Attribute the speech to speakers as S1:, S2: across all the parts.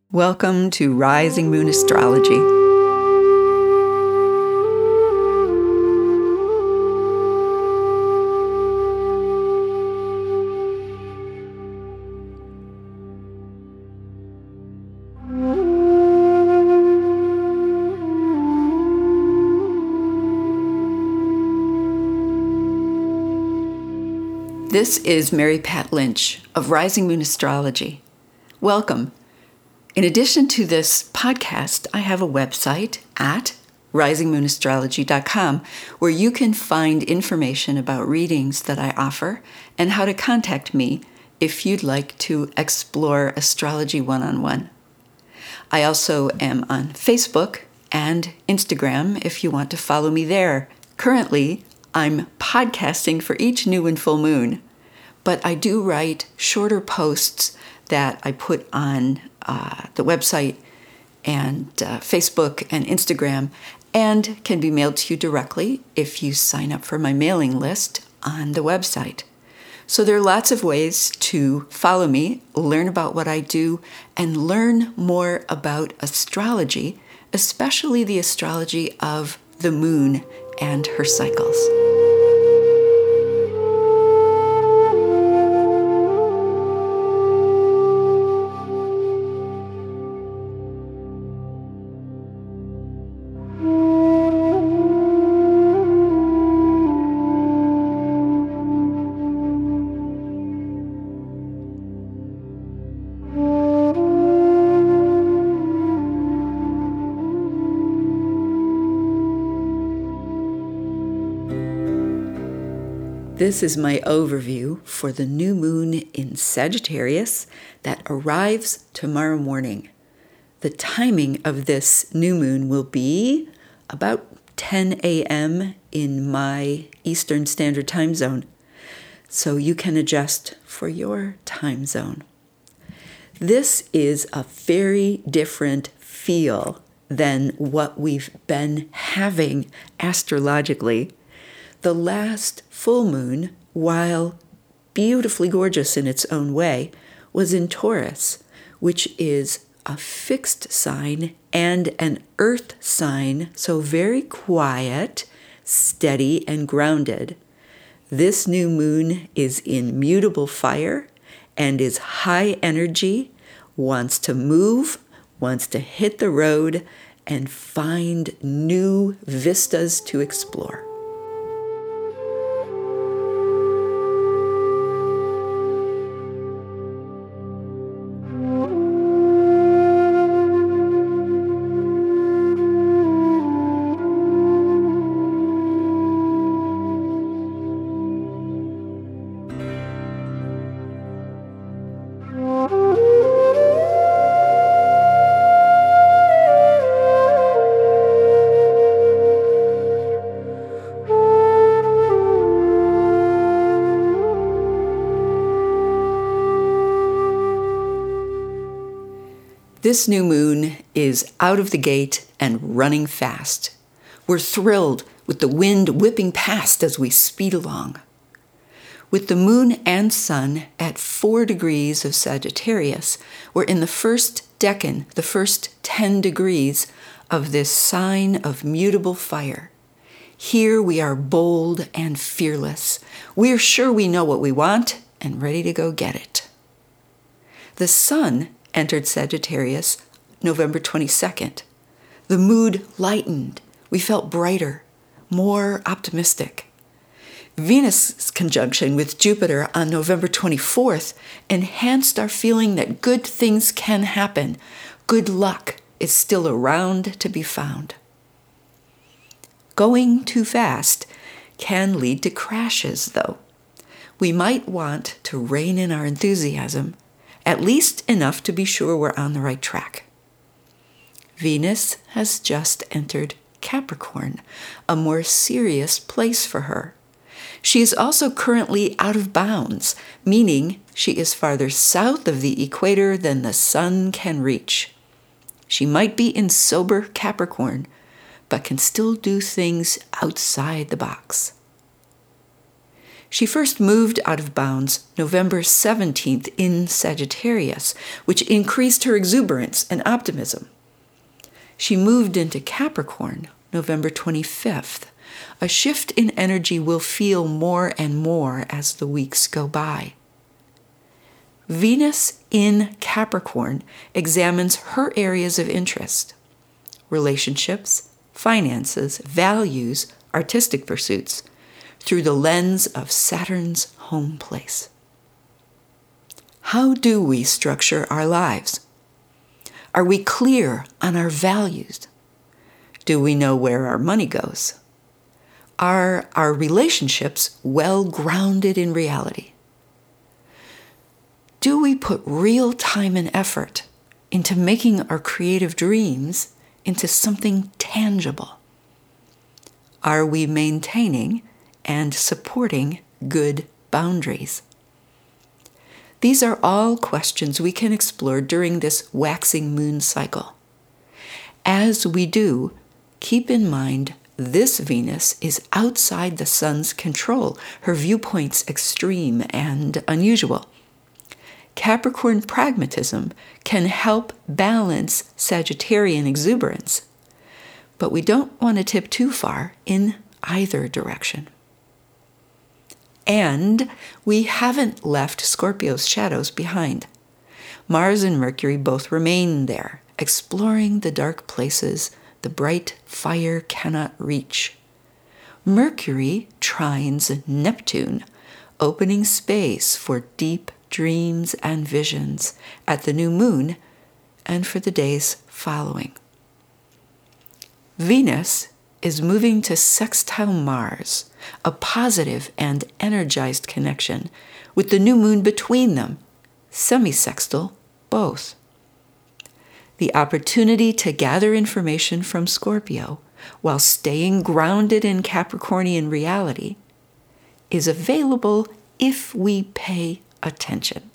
S1: Welcome to Rising Moon Astrology. This is Mary Pat Lynch of Rising Moon Astrology. Welcome. In addition to this podcast, I have a website at risingmoonastrology.com where you can find information about readings that I offer and how to contact me if you'd like to explore astrology one-on-one. I also am on Facebook and Instagram if you want to follow me there. Currently, I'm podcasting for each new and full moon, but I do write shorter posts that I put on the website and Facebook and Instagram, and can be mailed to you directly if you sign up for my mailing list on the website. So there are lots of ways to follow me, learn about what I do, and learn more about astrology, especially the astrology of the moon and her cycles. This is my overview for the new moon in Sagittarius that arrives tomorrow morning. The timing of this new moon will be about 10 a.m. in my Eastern Standard Time zone, so you can adjust for your time zone. This is a very different feel than what we've been having astrologically. The last full moon, while beautifully gorgeous in its own way, was in Taurus, which is a fixed sign and an earth sign, so very quiet, steady, and grounded. This new moon is in mutable fire and is high energy, wants to move, wants to hit the road, and find new vistas to explore. This new moon is out of the gate and running fast. We're thrilled with the wind whipping past as we speed along. With the moon and sun at 4 degrees of Sagittarius, we're in the first decan, the first 10 degrees of this sign of mutable fire. Here we are bold and fearless. We're sure we know what we want and ready to go get it. The sun entered Sagittarius November 22nd. The mood lightened. We felt brighter, more optimistic. Venus' conjunction with Jupiter on November 24th enhanced our feeling that good things can happen. Good luck is still around to be found. Going too fast can lead to crashes, though. We might want to rein in our enthusiasm, at least enough to be sure we're on the right track. Venus has just entered Capricorn, a more serious place for her. She is also currently out of bounds, meaning she is farther south of the equator than the sun can reach. She might be in sober Capricorn, but can still do things outside the box. She first moved out of bounds November 17th in Sagittarius, which increased her exuberance and optimism. She moved into Capricorn November 25th. A shift in energy we'll feel more and more as the weeks go by. Venus in Capricorn examines her areas of interest: relationships, finances, values, artistic pursuits, through the lens of Saturn's home place. How do we structure our lives? Are we clear on our values? Do we know where our money goes? Are our relationships well grounded in reality? Do we put real time and effort into making our creative dreams into something tangible? Are we maintaining and supporting good boundaries? These are all questions we can explore during this waxing moon cycle. As we do, keep in mind this Venus is outside the sun's control, her viewpoints extreme and unusual. Capricorn pragmatism can help balance Sagittarian exuberance, but we don't want to tip too far in either direction. And we haven't left Scorpio's shadows behind. Mars and Mercury both remain there, exploring the dark places the bright fire cannot reach. Mercury trines Neptune, opening space for deep dreams and visions at the new moon and for the days following. Venus is moving to sextile Mars, a positive and energized connection, with the new moon between them, semisextile both. The opportunity to gather information from Scorpio while staying grounded in Capricornian reality is available if we pay attention.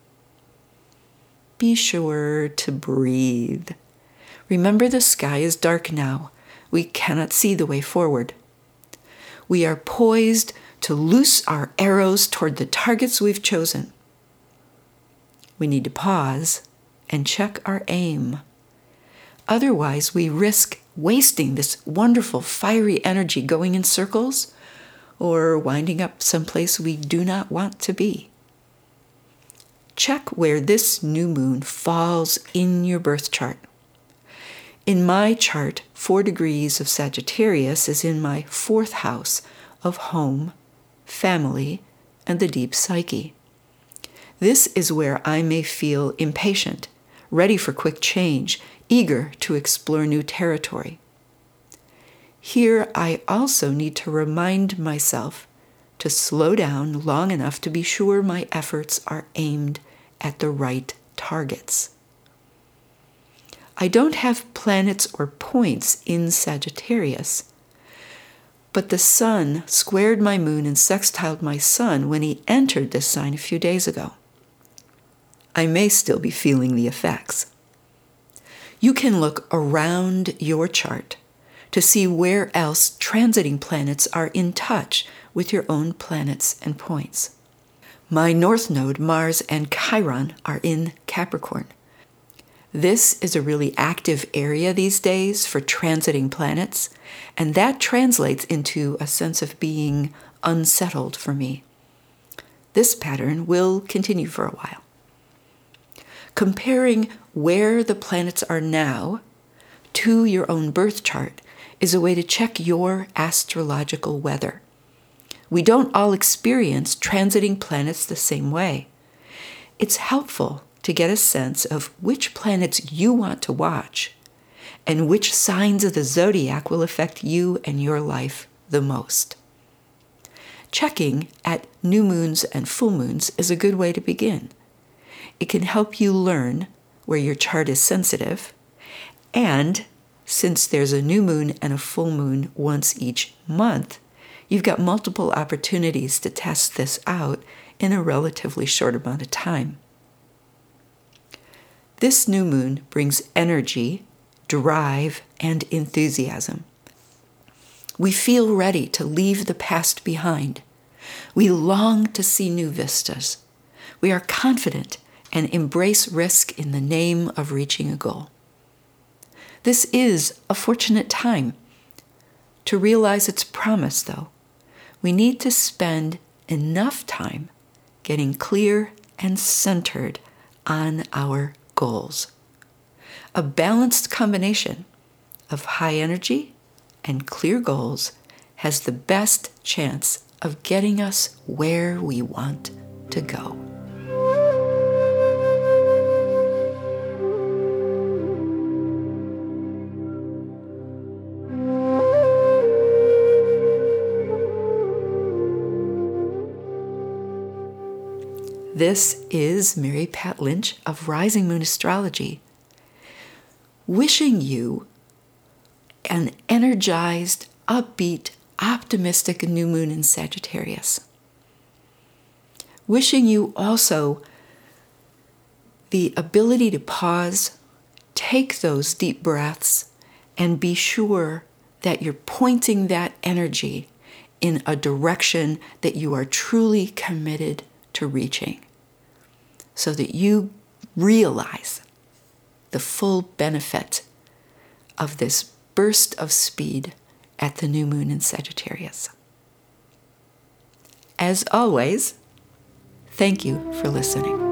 S1: Be sure to breathe. Remember, the sky is dark now. We cannot see the way forward. We are poised to loose our arrows toward the targets we've chosen. We need to pause and check our aim. Otherwise, we risk wasting this wonderful fiery energy going in circles or winding up someplace we do not want to be. Check where this new moon falls in your birth chart. In my chart, 4 degrees of Sagittarius is in my 4th house of home, family, and the deep psyche. This is where I may feel impatient, ready for quick change, eager to explore new territory. Here I also need to remind myself to slow down long enough to be sure my efforts are aimed at the right targets. I don't have planets or points in Sagittarius, but the sun squared my moon and sextiled my sun when he entered this sign a few days ago. I may still be feeling the effects. You can look around your chart to see where else transiting planets are in touch with your own planets and points. My north node, Mars and Chiron, are in Capricorn. This is a really active area these days for transiting planets, and that translates into a sense of being unsettled for me. This pattern will continue for a while. Comparing where the planets are now to your own birth chart is a way to check your astrological weather. We don't all experience transiting planets the same way. It's helpful to get a sense of which planets you want to watch and which signs of the zodiac will affect you and your life the most. Checking at new moons and full moons is a good way to begin. It can help you learn where your chart is sensitive, and since there's a new moon and a full moon once each month, you've got multiple opportunities to test this out in a relatively short amount of time. This new moon brings energy, drive, and enthusiasm. We feel ready to leave the past behind, We long to see new vistas. We are confident and embrace risk in the name of reaching a goal. This is a fortunate time. To realize its promise, though, we need to spend enough time getting clear and centered on our goals. A balanced combination of high energy and clear goals has the best chance of getting us where we want to go. This is Mary Pat Lynch of Rising Moon Astrology, wishing you an energized, upbeat, optimistic new moon in Sagittarius. Wishing you also the ability to pause, take those deep breaths, and be sure that you're pointing that energy in a direction that you are truly committed to reaching, so that you realize the full benefit of this burst of speed at the new moon in Sagittarius. As always, thank you for listening.